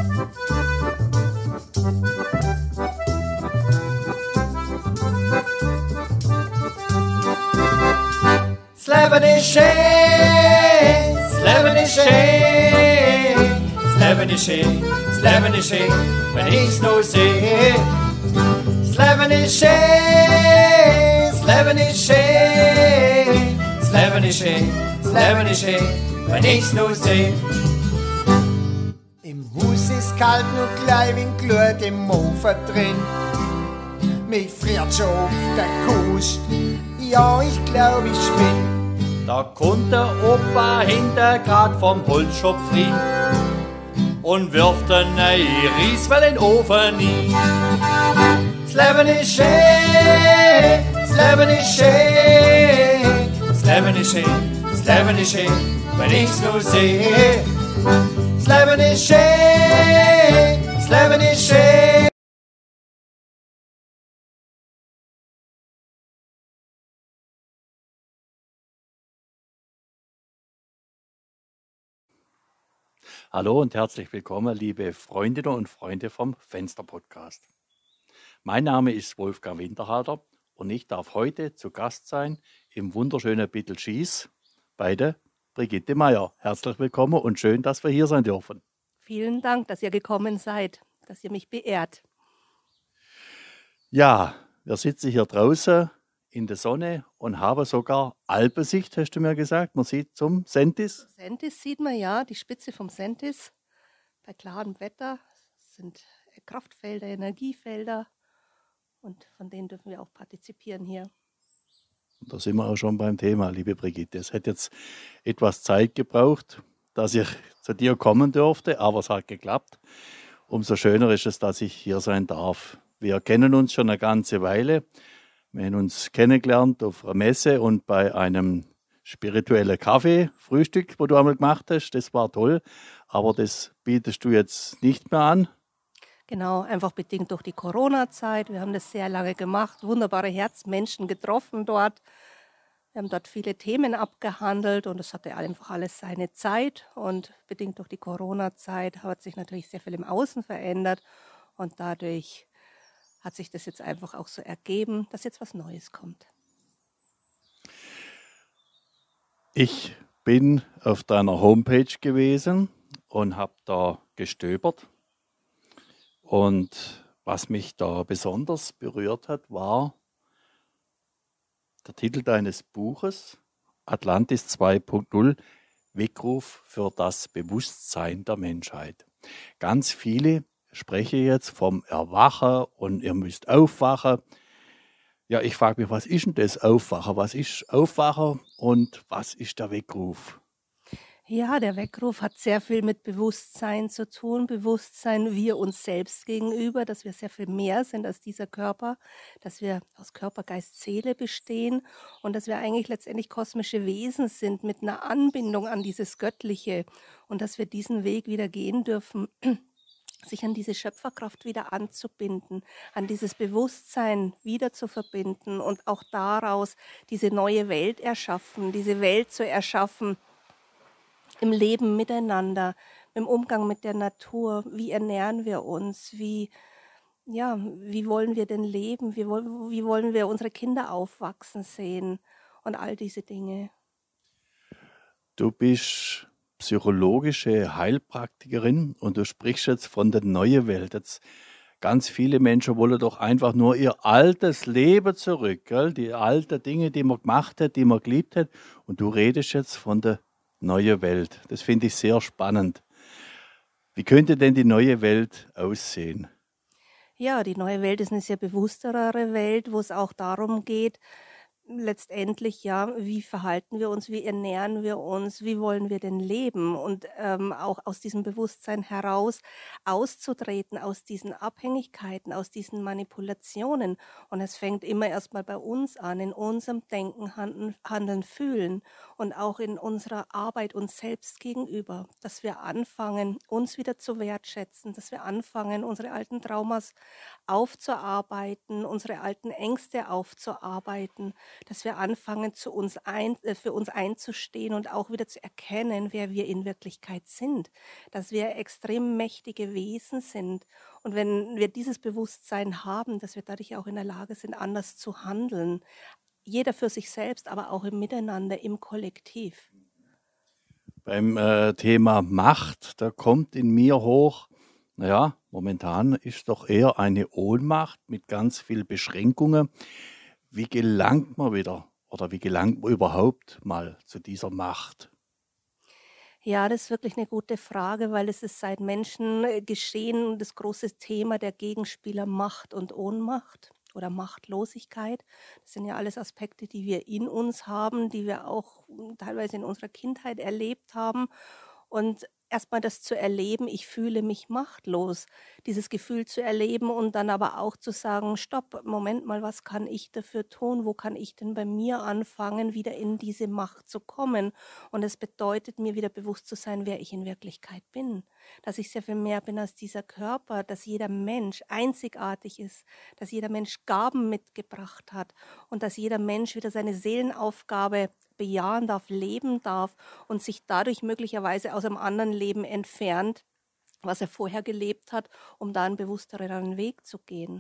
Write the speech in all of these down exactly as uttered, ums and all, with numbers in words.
Das Leben ist schön, das Leben ist schön, das Leben ist schön, das Leben ist schön, wenn ich's nur sehe. Das Leben ist schön, das Leben ist schön, das Leben ist schön, das Leben ist schön, wenn ich's nur sehe. Im Haus ist kalt, nur gleich wie Glut im Ofen drin. Mich friert schon auf der Kust, ja, ich glaub, ich spinn. Da kommt der Opa hinter grad vom Holzschopf rein und wirft eine Rieswelle in den Ofen rein. Das Leben ist schön, das Leben ist schön, das Leben ist schön, das Leben ist schön, wenn ich's nur sehe. Das Leben ist schön, das Leben ist schön. Hallo und herzlich willkommen, liebe Freundinnen und Freunde vom Fenster-Podcast. Mein Name ist Wolfgang Winterhalter und ich darf heute zu Gast sein im wunderschönen Bittelschieß bei der Brigitte Meier. Herzlich willkommen und schön, dass wir hier sein dürfen. Vielen Dank, dass ihr gekommen seid, dass ihr mich beehrt. Ja, wir sitzen hier draußen in der Sonne und haben sogar Alpensicht, hast du mir gesagt. Man sieht zum Sentis. Sentis sieht man ja, die Spitze vom Sentis. Bei klarem Wetter sind Kraftfelder, Energiefelder und von denen dürfen wir auch partizipieren hier. Da sind wir auch schon beim Thema, liebe Brigitte. Es hat jetzt etwas Zeit gebraucht, dass ich zu dir kommen durfte, aber es hat geklappt. Umso schöner ist es, dass ich hier sein darf. Wir kennen uns schon eine ganze Weile. Wir haben uns kennengelernt auf einer Messe und bei einem spirituellen Kaffee-Frühstück, wo du einmal gemacht hast. Das war toll, aber das bietest du jetzt nicht mehr an. Genau, einfach bedingt durch die Corona-Zeit. Wir haben das sehr lange gemacht, wunderbare Herzmenschen getroffen dort. Wir haben dort viele Themen abgehandelt und es hatte einfach alles seine Zeit. Und bedingt durch die Corona-Zeit hat sich natürlich sehr viel im Außen verändert und dadurch hat sich das jetzt einfach auch so ergeben, dass jetzt was Neues kommt. Ich bin auf deiner Homepage gewesen und habe da gestöbert. Und was mich da besonders berührt hat, war der Titel deines Buches, Atlantis zwei Punkt null, Weckruf für das Bewusstsein der Menschheit. Ganz viele sprechen jetzt vom Erwachen und ihr müsst aufwachen. Ja, ich frage mich, was ist denn das Aufwachen? Was ist Aufwachen und was ist der Weckruf? Ja, der Weckruf hat sehr viel mit Bewusstsein zu tun. Bewusstsein wir uns selbst gegenüber, dass wir sehr viel mehr sind als dieser Körper, dass wir aus Körper, Geist, Seele bestehen und dass wir eigentlich letztendlich kosmische Wesen sind mit einer Anbindung an dieses Göttliche und dass wir diesen Weg wieder gehen dürfen, sich an diese Schöpferkraft wieder anzubinden, an dieses Bewusstsein wieder zu verbinden und auch daraus diese neue Welt erschaffen, diese Welt zu erschaffen, im Leben miteinander, im Umgang mit der Natur. Wie ernähren wir uns? Wie, ja, wie wollen wir denn leben? Wie, wollen, wie wollen wir unsere Kinder aufwachsen sehen? Und all diese Dinge. Du bist psychologische Heilpraktikerin und du sprichst jetzt von der neuen Welt. Jetzt ganz viele Menschen wollen doch einfach nur ihr altes Leben zurück, gell? Die alten Dinge, die man gemacht hat, die man geliebt hat. Und du redest jetzt von der neue Welt. Das finde ich sehr spannend. Wie könnte denn die neue Welt aussehen? Ja, die neue Welt ist eine sehr bewusstere Welt, wo es auch darum geht, letztendlich, ja, wie verhalten wir uns, wie ernähren wir uns, wie wollen wir denn leben und ähm, auch aus diesem Bewusstsein heraus auszutreten, aus diesen Abhängigkeiten, aus diesen Manipulationen. Und es fängt immer erstmal bei uns an, in unserem Denken, Handeln, Handeln, Fühlen und auch in unserer Arbeit uns selbst gegenüber, dass wir anfangen, uns wieder zu wertschätzen, dass wir anfangen, unsere alten Traumas aufzuarbeiten, unsere alten Ängste aufzuarbeiten, dass wir anfangen, zu uns ein, äh, für uns einzustehen und auch wieder zu erkennen, wer wir in Wirklichkeit sind, dass wir extrem mächtige Wesen sind. Und wenn wir dieses Bewusstsein haben, dass wir dadurch auch in der Lage sind, anders zu handeln, jeder für sich selbst, aber auch im Miteinander, im Kollektiv. Beim äh, Thema Macht, da kommt in mir hoch, naja, momentan ist doch eher eine Ohnmacht mit ganz vielen Beschränkungen. Wie gelangt man wieder oder wie gelangt man überhaupt mal zu dieser Macht? Ja, das ist wirklich eine gute Frage, weil es ist seit Menschengeschehen das große Thema der Gegenspieler Macht und Ohnmacht oder Machtlosigkeit. Das sind ja alles Aspekte, die wir in uns haben, die wir auch hm, teilweise in unserer Kindheit erlebt haben. Und erstmal das zu erleben, ich fühle mich machtlos, dieses Gefühl zu erleben und dann aber auch zu sagen, stopp, Moment mal, was kann ich dafür tun? Wo kann ich denn bei mir anfangen, wieder in diese Macht zu kommen? Und es bedeutet mir wieder bewusst zu sein, wer ich in Wirklichkeit bin. Dass ich sehr viel mehr bin als dieser Körper, dass jeder Mensch einzigartig ist, dass jeder Mensch Gaben mitgebracht hat und dass jeder Mensch wieder seine Seelenaufgabe bejahen darf, leben darf und sich dadurch möglicherweise aus einem anderen Leben entfernt, was er vorher gelebt hat, um da einen bewussteren Weg zu gehen.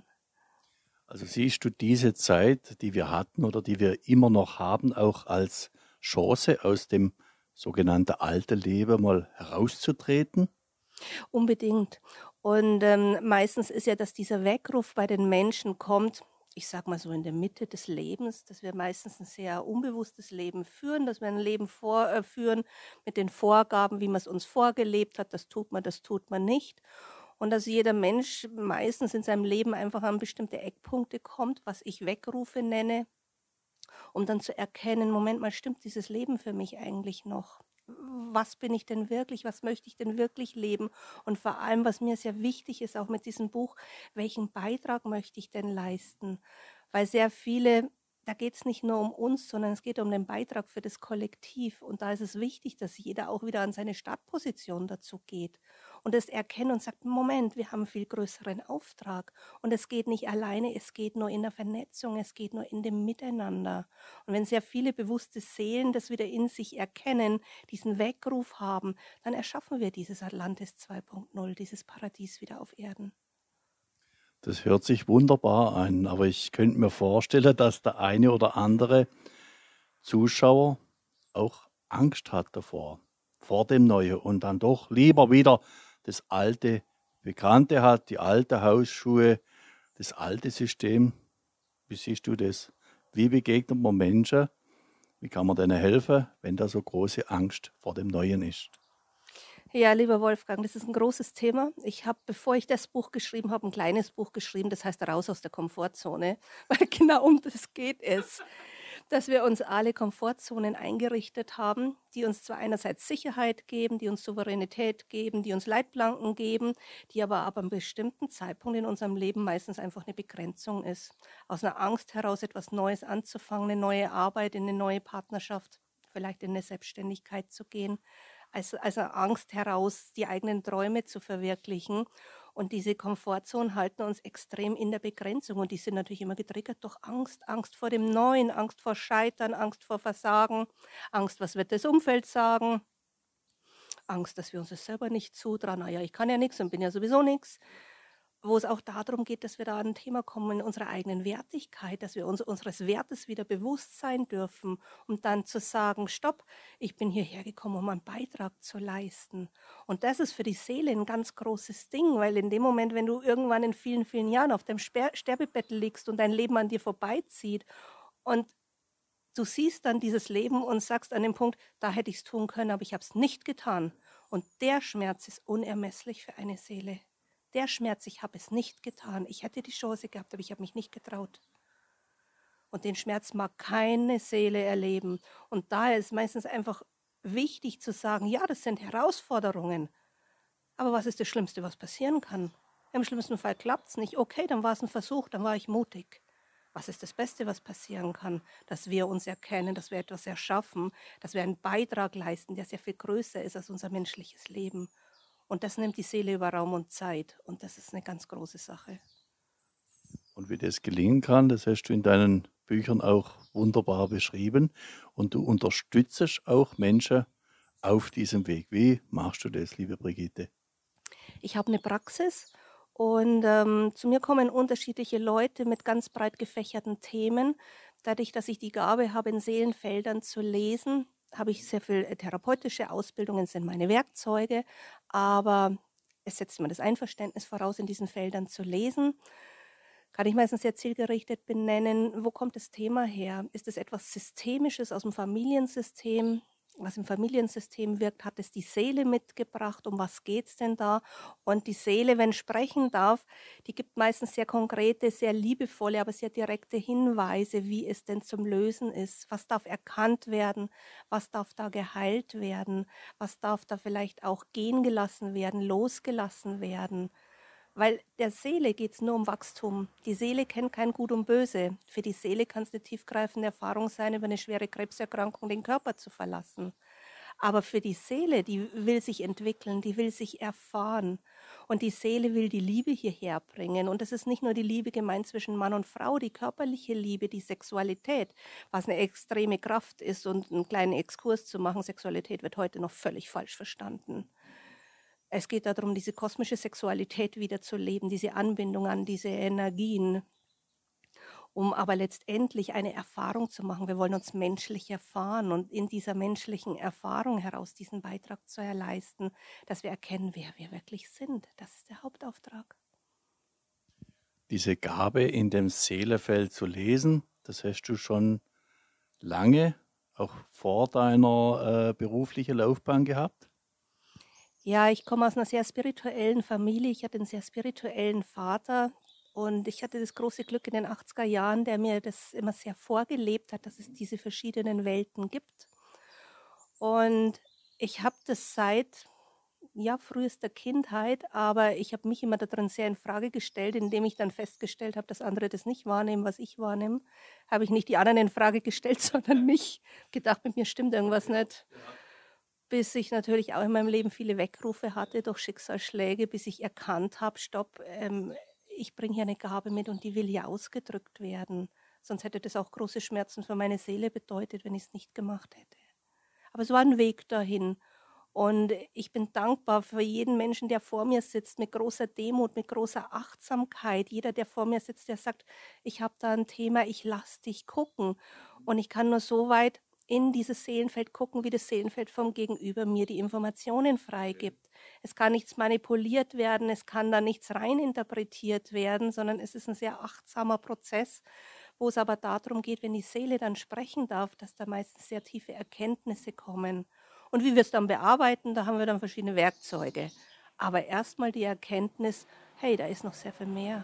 Also siehst du diese Zeit, die wir hatten oder die wir immer noch haben, auch als Chance, aus dem sogenannten alten Leben mal herauszutreten? Unbedingt. Und ähm, meistens ist ja, dass dieser Weckruf bei den Menschen kommt, ich sage mal so in der Mitte des Lebens, dass wir meistens ein sehr unbewusstes Leben führen, dass wir ein Leben vorführen mit den Vorgaben, wie man es uns vorgelebt hat, das tut man, das tut man nicht. Und dass jeder Mensch meistens in seinem Leben einfach an bestimmte Eckpunkte kommt, was ich Weckrufe nenne, um dann zu erkennen, Moment mal, stimmt dieses Leben für mich eigentlich noch? Was bin ich denn wirklich, was möchte ich denn wirklich leben? Und vor allem, was mir sehr wichtig ist, auch mit diesem Buch, welchen Beitrag möchte ich denn leisten? Weil sehr viele, da geht es nicht nur um uns, sondern es geht um den Beitrag für das Kollektiv. Und da ist es wichtig, dass jeder auch wieder an seine Startposition dazu geht und es erkennt und sagt, Moment, wir haben einen viel größeren Auftrag. Und es geht nicht alleine, es geht nur in der Vernetzung, es geht nur in dem Miteinander. Und wenn sehr viele bewusste Seelen das wieder in sich erkennen, diesen Weckruf haben, dann erschaffen wir dieses Atlantis zwei Punkt null, dieses Paradies wieder auf Erden. Das hört sich wunderbar an, aber ich könnte mir vorstellen, dass der eine oder andere Zuschauer auch Angst hat davor, vor dem Neuen und dann doch lieber wieder das alte Bekannte hat, die alte Hausschuhe, das alte System. Wie siehst du das? Wie begegnet man Menschen? Wie kann man denen helfen, wenn da so große Angst vor dem Neuen ist? Ja, lieber Wolfgang, das ist ein großes Thema. Ich habe, bevor ich das Buch geschrieben habe, ein kleines Buch geschrieben, das heißt Raus aus der Komfortzone, weil genau um das geht es, dass wir uns alle Komfortzonen eingerichtet haben, die uns zwar einerseits Sicherheit geben, die uns Souveränität geben, die uns Leitplanken geben, die aber ab einem bestimmten Zeitpunkt in unserem Leben meistens einfach eine Begrenzung ist. Aus einer Angst heraus etwas Neues anzufangen, eine neue Arbeit, in eine neue Partnerschaft, vielleicht in eine Selbstständigkeit zu gehen. Also, also Angst heraus, die eigenen Träume zu verwirklichen. Und diese Komfortzonen halten uns extrem in der Begrenzung. Und die sind natürlich immer getriggert durch Angst. Angst vor dem Neuen, Angst vor Scheitern, Angst vor Versagen, Angst, was wird das Umfeld sagen, Angst, dass wir uns das selber nicht zutrauen. Naja, ich kann ja nichts und bin ja sowieso nichts. Wo es auch darum geht, dass wir da an ein Thema kommen in unserer eigenen Wertigkeit, dass wir uns unseres Wertes wieder bewusst sein dürfen, um dann zu sagen, stopp, ich bin hierher gekommen, um einen Beitrag zu leisten. Und das ist für die Seele ein ganz großes Ding, weil in dem Moment, wenn du irgendwann in vielen, vielen Jahren auf dem Sterbebett liegst und dein Leben an dir vorbeizieht und du siehst dann dieses Leben und sagst an dem Punkt, da hätte ich es tun können, aber ich habe es nicht getan. Und der Schmerz ist unermesslich für eine Seele. Der Schmerz, ich habe es nicht getan. Ich hätte die Chance gehabt, aber ich habe mich nicht getraut. Und den Schmerz mag keine Seele erleben. Und daher ist meistens einfach wichtig zu sagen, ja, das sind Herausforderungen. Aber was ist das Schlimmste, was passieren kann? Im schlimmsten Fall klappt es nicht. Okay, dann war es ein Versuch, dann war ich mutig. Was ist das Beste, was passieren kann? Dass wir uns erkennen, dass wir etwas erschaffen, dass wir einen Beitrag leisten, der sehr viel größer ist als unser menschliches Leben. Und das nimmt die Seele über Raum und Zeit. Und das ist eine ganz große Sache. Und wie das gelingen kann, das hast du in deinen Büchern auch wunderbar beschrieben. Und du unterstützt auch Menschen auf diesem Weg. Wie machst du das, liebe Brigitte? Ich habe eine Praxis und ähm, zu mir kommen unterschiedliche Leute mit ganz breit gefächerten Themen. Dadurch, dass ich die Gabe habe, in Seelenfeldern zu lesen, habe ich sehr viel äh, therapeutische Ausbildungen, sind meine Werkzeuge, aber es setzt immer das Einverständnis voraus, in diesen Feldern zu lesen. Kann ich meistens sehr zielgerichtet benennen, wo kommt das Thema her? Ist es etwas Systemisches aus dem Familiensystem? Was im Familiensystem wirkt, hat es die Seele mitgebracht? Um was geht es denn da? Und die Seele, wenn sprechen darf, die gibt meistens sehr konkrete, sehr liebevolle, aber sehr direkte Hinweise, wie es denn zum Lösen ist. Was darf erkannt werden? Was darf da geheilt werden? Was darf da vielleicht auch gehen gelassen werden, losgelassen werden? Weil der Seele geht es nur um Wachstum. Die Seele kennt kein Gut und Böse. Für die Seele kann es eine tiefgreifende Erfahrung sein, über eine schwere Krebserkrankung den Körper zu verlassen. Aber für die Seele, die will sich entwickeln, die will sich erfahren. Und die Seele will die Liebe hierher bringen. Und das ist nicht nur die Liebe gemeint zwischen Mann und Frau, die körperliche Liebe, die Sexualität, was eine extreme Kraft ist. Und einen kleinen Exkurs zu machen, Sexualität wird heute noch völlig falsch verstanden. Es geht darum, diese kosmische Sexualität wieder zu leben, diese Anbindung an diese Energien, um aber letztendlich eine Erfahrung zu machen. Wir wollen uns menschlich erfahren und in dieser menschlichen Erfahrung heraus diesen Beitrag zu leisten, dass wir erkennen, wer wir wirklich sind. Das ist der Hauptauftrag. Diese Gabe in dem Seelenfeld zu lesen, das hast du schon lange, auch vor deiner äh, beruflichen Laufbahn gehabt? Ja, ich komme aus einer sehr spirituellen Familie. Ich hatte einen sehr spirituellen Vater und ich hatte das große Glück in den achtziger Jahren, der mir das immer sehr vorgelebt hat, dass es diese verschiedenen Welten gibt. Und ich habe das seit ja, frühester Kindheit, aber ich habe mich immer darin sehr in Frage gestellt, indem ich dann festgestellt habe, dass andere das nicht wahrnehmen, was ich wahrnehme. Habe ich nicht die anderen in Frage gestellt, sondern mich gedacht, mit mir stimmt irgendwas nicht. Bis ich natürlich auch in meinem Leben viele Weckrufe hatte durch Schicksalsschläge, bis ich erkannt habe, stopp, ähm, ich bringe hier eine Gabe mit und die will hier ausgedrückt werden. Sonst hätte das auch große Schmerzen für meine Seele bedeutet, wenn ich es nicht gemacht hätte. Aber es war ein Weg dahin. Und ich bin dankbar für jeden Menschen, der vor mir sitzt, mit großer Demut, mit großer Achtsamkeit. Jeder, der vor mir sitzt, der sagt, ich habe da ein Thema, ich lass dich gucken. Und ich kann nur so weit in dieses Seelenfeld gucken, wie das Seelenfeld vom Gegenüber mir die Informationen freigibt. Es kann nichts manipuliert werden, es kann da nichts reininterpretiert werden, sondern es ist ein sehr achtsamer Prozess, wo es aber darum geht, wenn die Seele dann sprechen darf, dass da meistens sehr tiefe Erkenntnisse kommen. Und wie wir es dann bearbeiten, da haben wir dann verschiedene Werkzeuge. Aber erstmal die Erkenntnis, hey, da ist noch sehr viel mehr.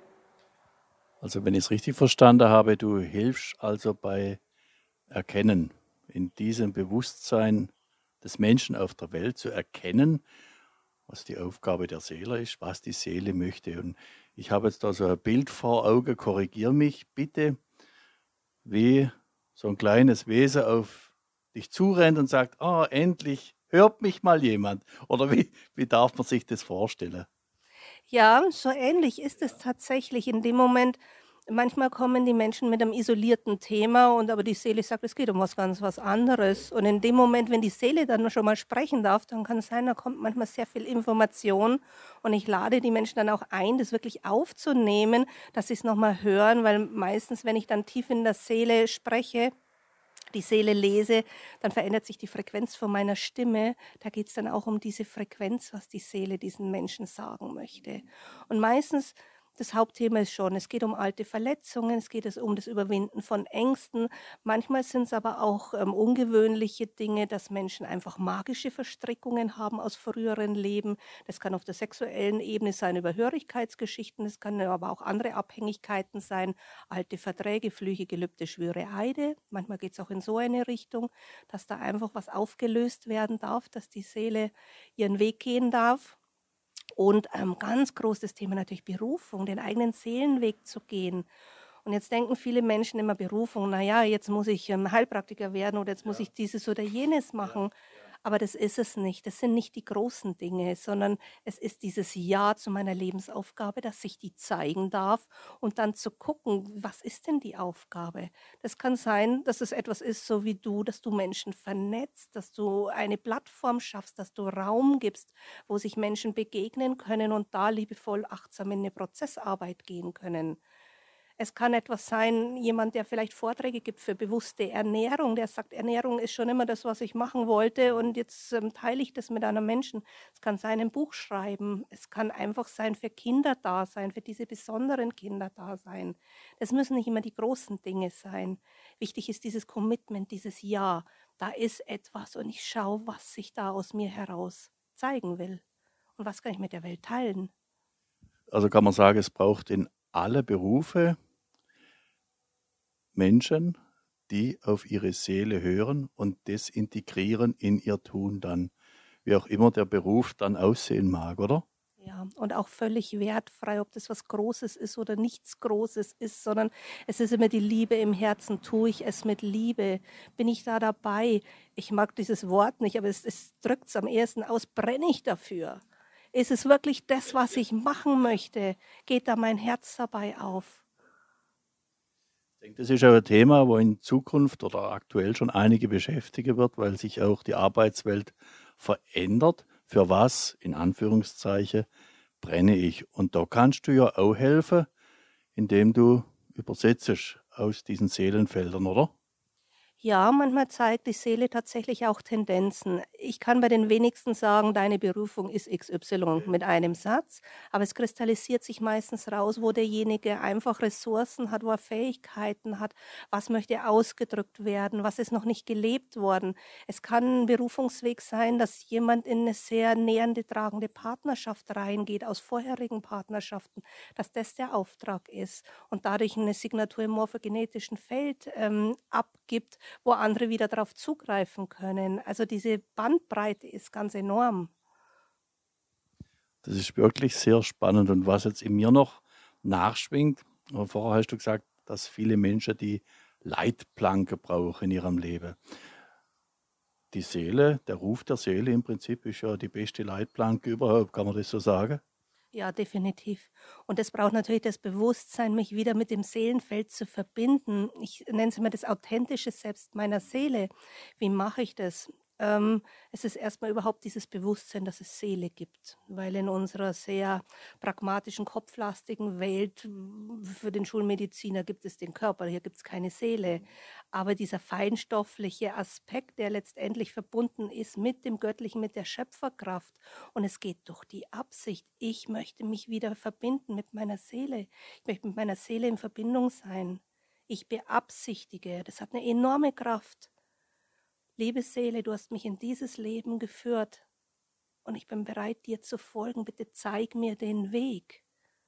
Also wenn ich es richtig verstanden habe, du hilfst also bei Erkennen, in diesem Bewusstsein des Menschen auf der Welt zu erkennen, was die Aufgabe der Seele ist, was die Seele möchte. Und ich habe jetzt da so ein Bild vor Augen, korrigier mich bitte, wie so ein kleines Wesen auf dich zurennt und sagt, ah, endlich hört mich mal jemand. Oder wie, wie darf man sich das vorstellen? Ja, so ähnlich ist es tatsächlich in dem Moment. Manchmal kommen die Menschen mit einem isolierten Thema und aber die Seele sagt, es geht um was ganz was anderes. Und in dem Moment, wenn die Seele dann schon mal sprechen darf, dann kann es sein, da kommt manchmal sehr viel Information und ich lade die Menschen dann auch ein, das wirklich aufzunehmen, dass sie es nochmal hören, weil meistens, wenn ich dann tief in der Seele spreche, die Seele lese, dann verändert sich die Frequenz von meiner Stimme. Da geht es dann auch um diese Frequenz, was die Seele diesen Menschen sagen möchte. Und meistens, das Hauptthema ist schon, es geht um alte Verletzungen, es geht um das Überwinden von Ängsten. Manchmal sind es aber auch ähm, ungewöhnliche Dinge, dass Menschen einfach magische Verstrickungen haben aus früheren Leben. Das kann auf der sexuellen Ebene sein, über Hörigkeitsgeschichten, das kann aber auch andere Abhängigkeiten sein, alte Verträge, Flüche, Gelübde, Schwüre, Eide. Manchmal geht es auch in so eine Richtung, dass da einfach was aufgelöst werden darf, dass die Seele ihren Weg gehen darf. Und ein ähm, ganz großes Thema natürlich Berufung, den eigenen Seelenweg zu gehen. Und jetzt denken viele Menschen immer Berufung, naja, jetzt muss ich ähm, Heilpraktiker werden oder jetzt muss ich dieses oder jenes machen. Aber das ist es nicht. Das sind nicht die großen Dinge, sondern es ist dieses Ja zu meiner Lebensaufgabe, dass ich die zeigen darf und dann zu gucken, was ist denn die Aufgabe? Das kann sein, dass es etwas ist, so wie du, dass du Menschen vernetzt, dass du eine Plattform schaffst, dass du Raum gibst, wo sich Menschen begegnen können und da liebevoll achtsam in eine Prozessarbeit gehen können. Es kann etwas sein, jemand, der vielleicht Vorträge gibt für bewusste Ernährung, der sagt, Ernährung ist schon immer das, was ich machen wollte und jetzt ähm, teile ich das mit einem Menschen. Es kann sein, ein Buch schreiben. Es kann einfach sein, für Kinder da sein, für diese besonderen Kinder da sein. Das müssen nicht immer die großen Dinge sein. Wichtig ist dieses Commitment, dieses Ja. Da ist etwas und ich schaue, was sich da aus mir heraus zeigen will. Und was kann ich mit der Welt teilen? Also kann man sagen, es braucht in alle Berufe Menschen, die auf ihre Seele hören und das integrieren in ihr Tun dann, wie auch immer der Beruf dann aussehen mag, oder? Ja, und auch völlig wertfrei, ob das was Großes ist oder nichts Großes ist, sondern es ist immer die Liebe im Herzen. Tue ich es mit Liebe? Bin ich da dabei? Ich mag dieses Wort nicht, aber es, es drückt es am ehesten aus. Brenne ich dafür? Ist es wirklich das, was ich machen möchte? Geht da mein Herz dabei auf? Ich denke, das ist auch ein Thema, wo in Zukunft oder aktuell schon einige beschäftigen wird, weil sich auch die Arbeitswelt verändert. Für was, in Anführungszeichen, brenne ich? Und da kannst du ja auch helfen, indem du übersetzt aus diesen Seelenfeldern, oder? Ja, manchmal zeigt die Seele tatsächlich auch Tendenzen. Ich kann bei den wenigsten sagen, deine Berufung ist X Y mit einem Satz, aber es kristallisiert sich meistens raus, wo derjenige einfach Ressourcen hat, wo er Fähigkeiten hat, was möchte ausgedrückt werden, was ist noch nicht gelebt worden. Es kann ein Berufungsweg sein, dass jemand in eine sehr nähernde, tragende Partnerschaft reingeht, aus vorherigen Partnerschaften, dass das der Auftrag ist und dadurch eine Signatur im morphogenetischen Feld ähm, abgibt, wo andere wieder darauf zugreifen können. Also diese Bandbreite ist ganz enorm. Das ist wirklich sehr spannend. Und was jetzt in mir noch nachschwingt, vorher hast du gesagt, dass viele Menschen die Leitplanke brauchen in ihrem Leben. Die Seele, der Ruf der Seele im Prinzip ist ja die beste Leitplanke überhaupt, kann man das so sagen? Ja, definitiv. Und es braucht natürlich das Bewusstsein, mich wieder mit dem Seelenfeld zu verbinden. Ich nenne es immer das authentische Selbst meiner Seele. Wie mache ich das? Ähm, es ist erstmal überhaupt dieses Bewusstsein, dass es Seele gibt, weil in unserer sehr pragmatischen, kopflastigen Welt, für den Schulmediziner gibt es den Körper, hier gibt es keine Seele. Aber dieser feinstoffliche Aspekt, der letztendlich verbunden ist mit dem Göttlichen, mit der Schöpferkraft, und es geht durch die Absicht, ich möchte mich wieder verbinden mit meiner Seele, ich möchte mit meiner Seele in Verbindung sein. Ich beabsichtige, das hat eine enorme Kraft. Liebe Seele, du hast mich in dieses Leben geführt und ich bin bereit, dir zu folgen. Bitte zeig mir den Weg.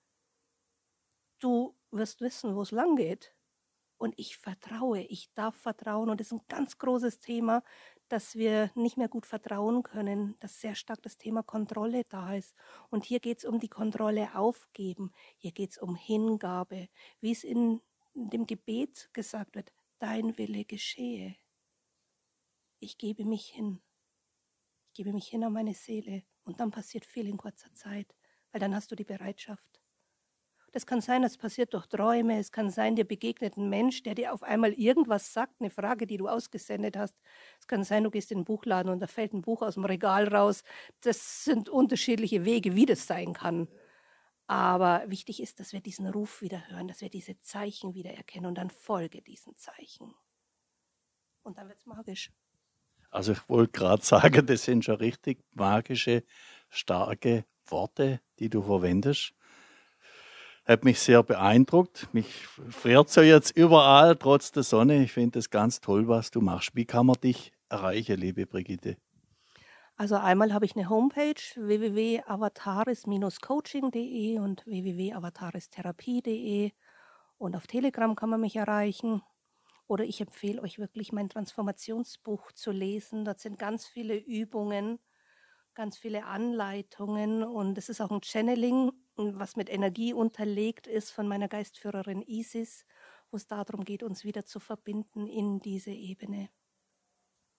Du wirst wissen, wo es lang geht. Und ich vertraue, ich darf vertrauen. Und das ist ein ganz großes Thema, dass wir nicht mehr gut vertrauen können, dass sehr stark das Thema Kontrolle da ist. Und hier geht es um die Kontrolle aufgeben. Hier geht es um Hingabe. Wie es in dem Gebet gesagt wird, dein Wille geschehe. Ich gebe mich hin. Ich gebe mich hin an meine Seele. Und dann passiert viel in kurzer Zeit, weil dann hast du die Bereitschaft. Das kann sein, es passiert durch Träume. Es kann sein, dir begegnet ein Mensch, der dir auf einmal irgendwas sagt, eine Frage, die du ausgesendet hast. Es kann sein, du gehst in den Buchladen und da fällt ein Buch aus dem Regal raus. Das sind unterschiedliche Wege, wie das sein kann. Aber wichtig ist, dass wir diesen Ruf wieder hören, dass wir diese Zeichen wieder erkennen und dann folge diesen Zeichen. Und dann wird es magisch. Also ich wollte gerade sagen, das sind schon richtig magische, starke Worte, die du verwendest. Hat mich sehr beeindruckt. Mich friert so jetzt überall, trotz der Sonne. Ich finde es ganz toll, was du machst. Wie kann man dich erreichen, liebe Brigitte? Also einmal habe ich eine Homepage, w w w punkt avataris coaching punkt d e und w w w punkt avataristherapie punkt d e. Und auf Telegram kann man mich erreichen. Oder ich empfehle euch wirklich mein Transformationsbuch zu lesen. Dort sind ganz viele Übungen, ganz viele Anleitungen und es ist auch ein Channeling, was mit Energie unterlegt ist von meiner Geistführerin Isis, wo es darum geht, uns wieder zu verbinden in diese Ebene.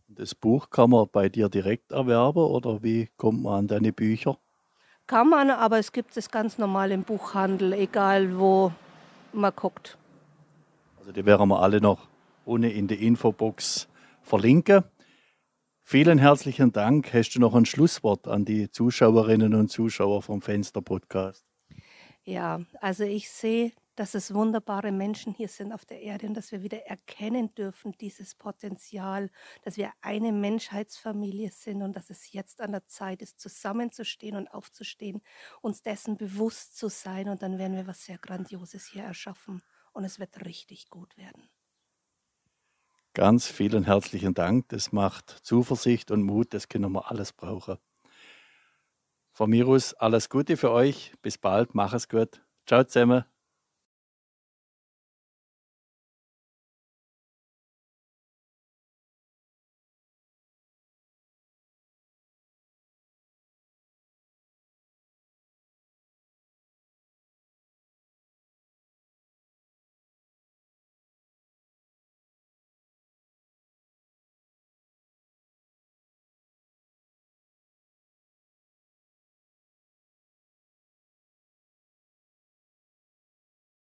Das Buch kann man bei dir direkt erwerben oder wie kommt man an deine Bücher? Kann man, aber es gibt es ganz normal im Buchhandel, egal wo man guckt. Also die werden wir alle noch ohne in die Infobox verlinken. Vielen herzlichen Dank. Hast du noch ein Schlusswort an die Zuschauerinnen und Zuschauer vom Fenster-Podcast? Ja, also ich sehe, dass es wunderbare Menschen hier sind auf der Erde und dass wir wieder erkennen dürfen, dieses Potenzial, dass wir eine Menschheitsfamilie sind und dass es jetzt an der Zeit ist, zusammenzustehen und aufzustehen, uns dessen bewusst zu sein und dann werden wir was sehr Grandioses hier erschaffen und es wird richtig gut werden. Ganz vielen herzlichen Dank. Das macht Zuversicht und Mut, das können wir alles brauchen. Von mir aus alles Gute für euch. Bis bald, mach es gut. Ciao zusammen.